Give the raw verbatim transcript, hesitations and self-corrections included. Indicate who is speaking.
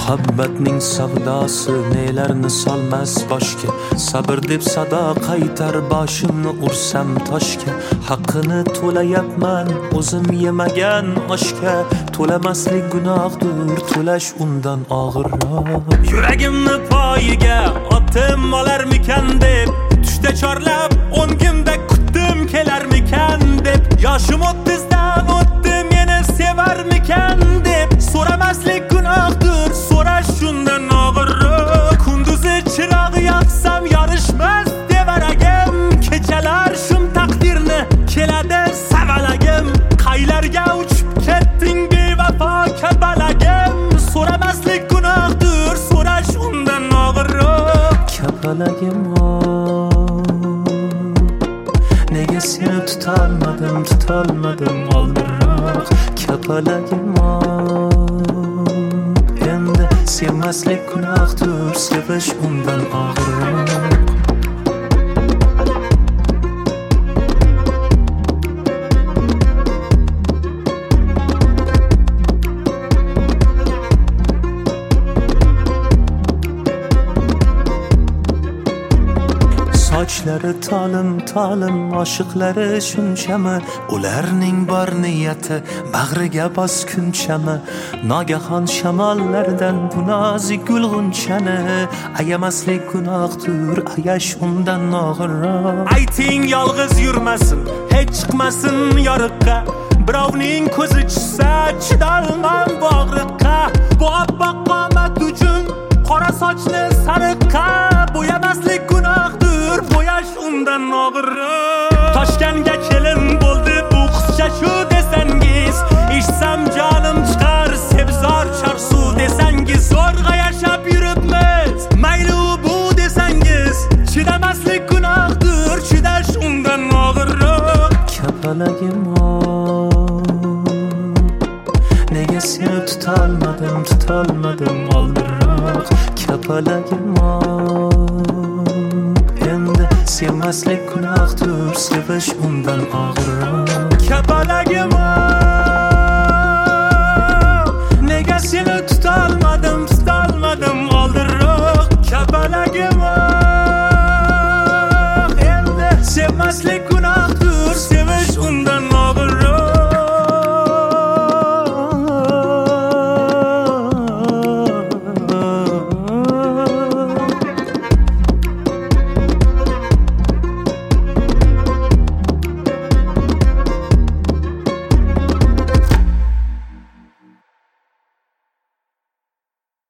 Speaker 1: Muhabbatning savdosi nelarni solmas boshga. Sabr deb sado qaytar boshimni ursam toshga. Haqqini to'layapman o'zim yemagan oshga. To'lamaslik gunohdir, to'lash undan og'irroq. Yuragimni poyiga otib olarmikan deb, tushda chorlab o'ngimda kutdim kelarmikan deb. Yoshim o'ttizdan o'tdi, meni sevarmikan deb. So'ramaslik gunohdir, so'rash shundan og'irroq. Kunduzi chiroq yoqsam yorishmas devaragim. Kechalar shum taqdirni keladi savalagim. Qaylarga uchib ketding bevafo kabalagim. So'ramaslik gunohdir, so'rash undan og'irroq. Kapalagim nega seni tutolmadim, tutolmadim oldinroq. Kapalagim endi sevmaslik gunohdir, sevish undan og'irroq. Sochlari tolim tolim, oshiqlari shunchami? Ularning bor niyati bag'riga boskunchami? Nogahon shamollardan bu nozik gulg'unchani ayamaslik gunohdir, ayash undan og'irroq. Ayting yolg'iz yurmasin, hech chiqmasin yoriqqa. Birovning ko'zi chiqsa chidolmam bog'riqqa. Bu oppoq qomat uchun qora sochni sariqqa. Bo'yamaslik gunohdir, bo'yash undan og'irroq. Toshkentga kelin bo'ldi bu qizcha shu desangiz, eshitsam jonim chiqar sebzor chorsu desangiz. Zo'rg'a yashab yuribmiz, mayli u bu desangiz. Chidamaslik gunohdir, chidash undan og'irroq. Kapalagim nega seni tutolmadim, tutolmadim oldinroq. Kapalagim endi sevmaslik gunohdir, sevish undan og'irroq. Kapalagim nega seni tutolmadim, tutolmadim oldinroq. Kapalagim endi sevmaslik gunohdir, sevish undan